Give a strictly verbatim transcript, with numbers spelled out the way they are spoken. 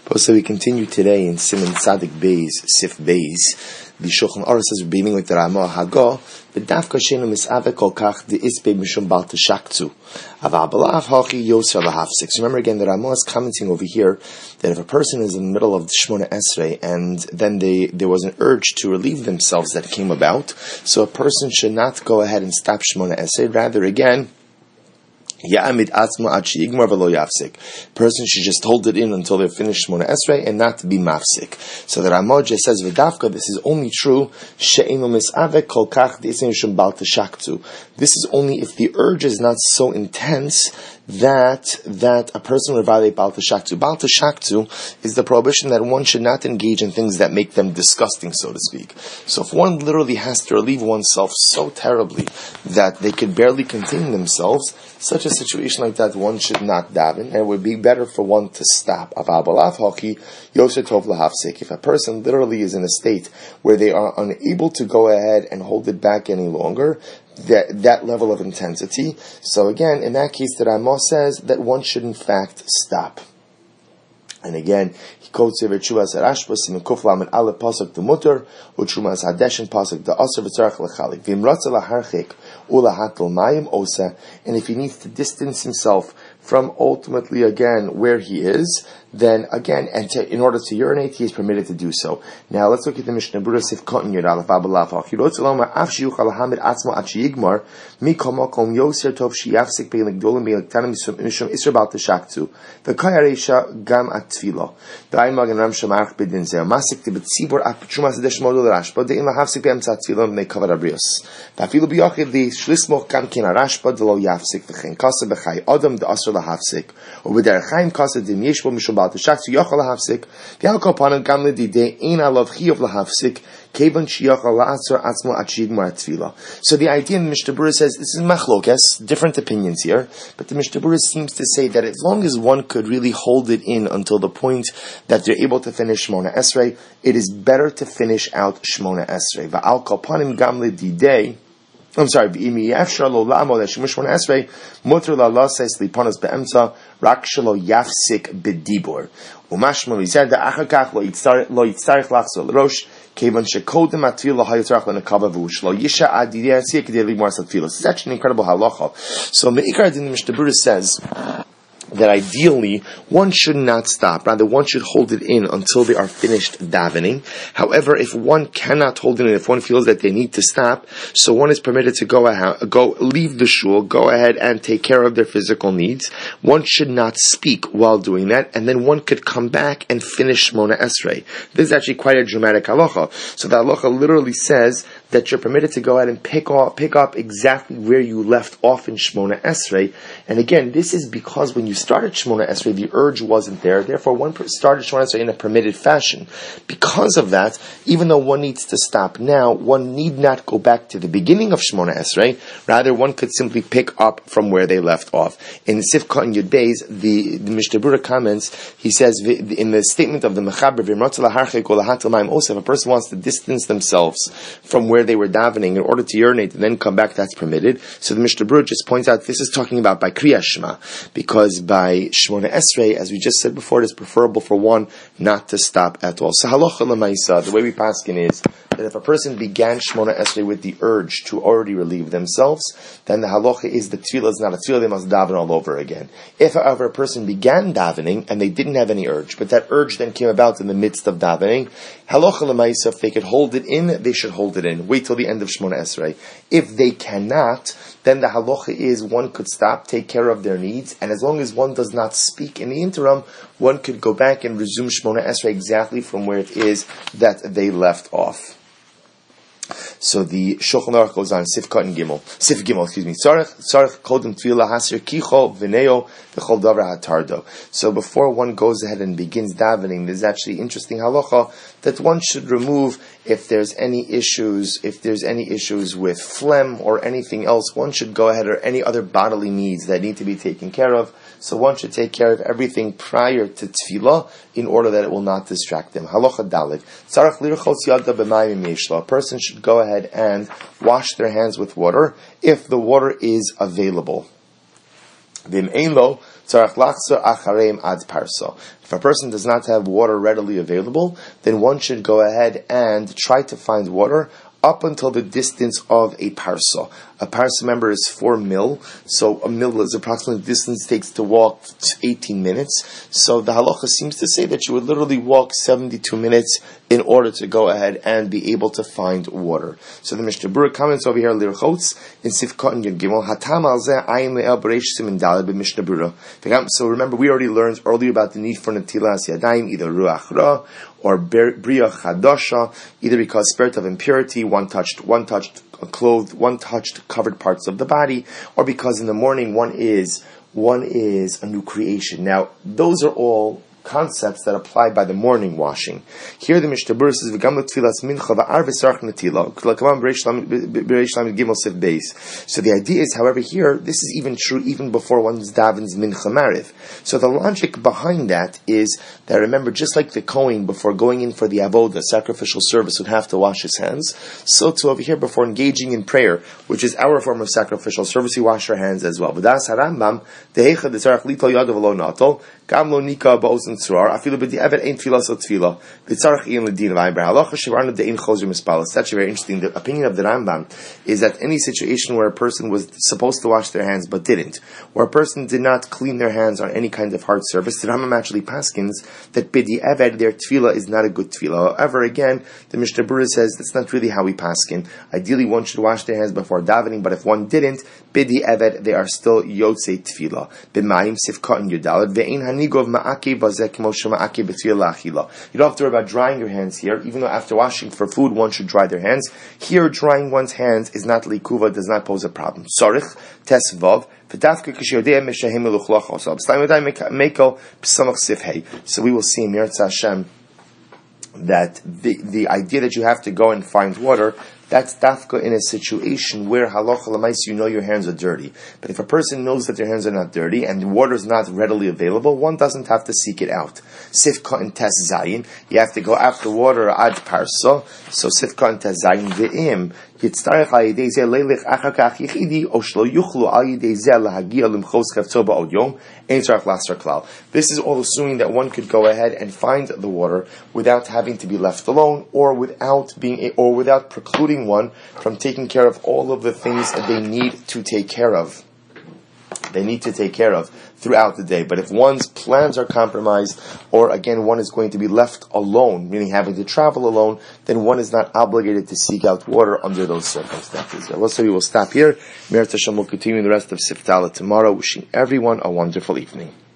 So we continue today in Siman Tzadik Beis, Sif Beis. The Shulchan Aruch says we're beginning with the Ramah Hago. The Dafka Shenu Misavek Kol Kach the Isbe Mishum Bal Teshaktu. Avabalav Hachi Yoser Lahafsik. So remember again, the Ramah is commenting over here that if a person is in the middle of the Shmona Esrei and then they there was an urge to relieve themselves that came about, so a person should not go ahead and stop Shmona Esrei. Rather, again, Ya'amid atzma ad she'yigmar v'lo yafsik. Person should just hold it in until they finish Shmona Esrei and not be mafsik. So the Ramah just says v'davka. This is only true she'enu misavek kol kach d'isem shum bal teshaktu. This is only if the urge is not so intense that that a person would violate Bal Teshaktu. Bal Teshaktu is the prohibition that one should not engage in things that make them disgusting, so to speak. So if one literally has to relieve oneself so terribly that they could barely contain themselves, such a situation like that, one should not daven, and it would be better for one to stop. If a person literally is in a state where they are unable to go ahead and hold it back any longer, that that level of intensity. So again, in that case, the Ramah says that one should in fact stop. And again, he quotes here Chuvas Rashbas in Kuf Lamed Aleph pasuk the mutter, u'Chumas Hadeshin pasuk the aser v'tzarach lechalik v'imratza laharchik ulahatel mayim osa. And if he needs to distance himself from ultimately again where he is, then again, and to, in order to urinate, he is permitted to do so. Now let's look at the Mishnah Berurah Sif Cotton Yud Aleph Abalav. Achirot Zaloma Af Shiyuchal Hamid Atzmo At Shiyigmar Mikol Makom Yoser Tov Shiyafsik Beilik Dolim Beilik Tanim Mishum Isra Bal Teshaktu V'Kay Areisha Gam At Tfilo V'Ayin Magen Ram Shamarach B'Din Zeh Masik Tibet Tzibor At Chumas Adesh Modul Rashba De'in Lahafsik B'Em Tzat Tfilo Mei Kavad Abrios V'Afilu B'Yochid Li Shlismoch Gam Kin Arashba D'Lo Yafsik V'Chen Kasa B'Chay Adam D'Asr Lahafsik U'B'Der Chaim Kasa Dim Yeshbo Mishum Bal Teshaktu Yochal Lahafsik V'Yalko Panan Gam L'Didei Ein Alav Chiyov Lahafsik Kevan Shiyachal La'atzar Atzmo At Shiyigmar Tfila. So the idea in the Mishnah Berurah says, this is machlokes, different opinions here, but the Mishnah Berurah seems to say that as long as one could really hold it in until the point that they're able to finish Shmona Esrei, it is better to finish out Shmona Esrei. Va'al Kalpanim Gam L'Didei I'm sorry, V'imi Yafshar Lo La'amo L'Shemush Shmona Esrei Mutter La'La Seis Lipanas Be'emtza Rak Shelo Yafsik B'Dibor Umashma V'Zed Da'achar Kach Lo Yitzarech Lachzor L'Rosh Kevan Shekodem Atfila Hayotzarach L'Nekava V'Ush Lo Yisha Adidei Asiyah Kedei Ligmar Satfila. This is actually an incredible halacha. So Me'ikar Din Mishnah Berurah says that ideally one should not stop, rather one should hold it in until they are finished davening. However, if one cannot hold it in, if one feels that they need to stop, so one is permitted to go ahead, go leave the shul, go ahead and take care of their physical needs. One should not speak while doing that, and then one could come back and finish Shmona Esrei. This is actually quite a dramatic halacha. So the halacha literally says that you're permitted to go ahead and pick up, pick up exactly where you left off in Shmona Esrei. And again, this is because when you started Shmona Esrei, the urge wasn't there. Therefore, one started Shmona Esrei in a permitted fashion. Because of that, even though one needs to stop now, one need not go back to the beginning of Shmona Esrei. Rather, one could simply pick up from where they left off. In the Sifka and Yud Beis, the, the Mishnah Berurah comments, he says, in the statement of the Mechaber, if a person wants to distance themselves from where they were davening in order to urinate and then come back, that's permitted. So the Mishnah Berurah just points out this is talking about by Kriyas Shema, because by Shmona Esrei, as we just said before, it is preferable for one not to stop at all. So halacha l'maisa, the way we paskin is that if a person began Shmona Esrei with the urge to already relieve themselves, then the halacha is the tefillah is not a tefillah, they must daven all over again. If, however, a person began davening and they didn't have any urge, but that urge then came about in the midst of davening, halacha l'maisa, if they could hold it in, they should hold it in. Wait till the end of Shmona Esrei. If they cannot, then the halacha is one could stop, take care of their needs, and as long as one does not speak in the interim, one could go back and resume Shmona Esrei exactly from where it is that they left off. So the Shulchan Aruch goes on, Sif Cotton Gimel, Sif Gimel, excuse me. Tzarech tzarech kodem tefillah hasir kicho v'neo v'chol davar hatardo. So before one goes ahead and begins davening, there's actually interesting halacha that one should remove if there's any issues, if there's any issues with phlegm or anything else. One should go ahead, or any other bodily needs that need to be taken care of. So one should take care of everything prior to tefillah in order that it will not distract them. Halacha Daled. Tzarech lirchotz yada b'mayim yeshla. A person should go ahead and wash their hands with water if the water is available. V'im ein lo tzarach lachzor achareim ad parso. If a person does not have water readily available, then one should go ahead and try to find water up until the distance of a parsa. A parsa, remember, is four mil, so a mil is approximately the distance it takes to walk eighteen minutes. So the halacha seems to say that you would literally walk seventy-two minutes in order to go ahead and be able to find water. So the Mishnah Berurah comments over here, Lirchotz, in Sifkot and Yud Gimel, Hatam al zeh ayin le'el b'reish simin daled b'Mishnah Berurah. So remember, we already learned earlier about the need for netilas yadayim, either ruach ra, or bria chadasha, either because spirit of impurity, one touched, one touched clothed, one touched covered parts of the body, or because in the morning one is, one is a new creation. Now, those are all concepts that apply by the morning washing. Here the Mishnah Berurah says, "V'gam l'tfilas mincha v'ar v'sarach netila." So the idea is, however, here this is even true even before one's davens mincha mariv. So the logic behind that is that, remember, just like the Kohen before going in for the avodah, sacrificial service, would have to wash his hands, so too over here before engaging in prayer, which is our form of sacrificial service, we wash our hands as well. V'das harambam dehecha detzarach litol yadav v'lo natol gam lo nika ba'oz and tzrar afilu b'di'evet ein tefila so tefila v'tzarach iyan l'din v'ayim b'halacha shevarnu de'in chozer mispalas. That's actually very interesting. The opinion of the Rambam is that any situation where a person was supposed to wash their hands but didn't, or a person did not clean their hands on any kind of hard surface, the Rambam actually paskins that b'di'evet their tefila is not a good tefila. However, again, the Mishnah Berurah says that's not really how we paskin. Ideally, one should wash their hands before davening, but if one didn't, b'di'evet they are still yotzei tefila. B'mayim sifkot and yudalad ve'in hanigov ma'akeh bazek moshe ma'akeh b'tefila la'achila. You don't have to worry about drying your hands here, even though after washing for food one should dry their hands. Here, drying one's hands is not likuva, does not pose a problem. Sorich tesvav. So we will see in Mirza Hashem that the, the idea that you have to go and find water, that's dafka in a situation where halacha l'mais you know your hands are dirty. But if a person knows that their hands are not dirty and the water is not readily available, one doesn't have to seek it out. Sifka and tes zayin, you have to go after water ad parsa. So sifka and tes zayin ve'im yitztarech ha'yidei zeh leilech achar kach yichidi o shlo yuchlu al yidei zeh lahagia limchos kavtzo ba'od yom ein tzarach lasar klal. This is all assuming that one could go ahead and find the water without having to be left alone, or without being, or without precluding one from taking care of all of the things that they need to take care of. They need to take care of throughout the day. But if one's plans are compromised, or again, one is going to be left alone, meaning having to travel alone, then one is not obligated to seek out water under those circumstances. So we will stop here. Me'er Tashem will continue the rest of Siftala tomorrow. Wishing everyone a wonderful evening.